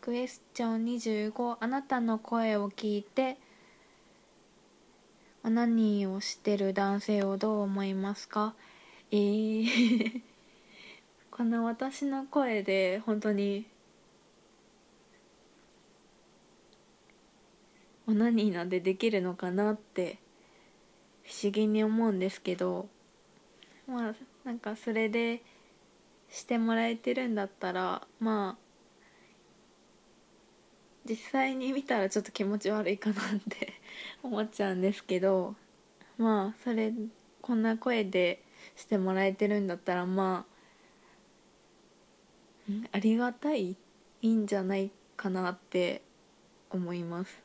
クエスチョン25、あなたの声を聞いてオナニーをしてる男性をどう思いますか？この私の声で本当にオナニーなんてできるのかなって不思議に思うんですけど、まあなんかそれでしてもらえてるんだったら、まあ実際に見たらちょっと気持ち悪いかなって思っちゃうんですけど、まあこんな声でしてもらえてるんだったら、まあありがたい、いいんじゃないかなって思います。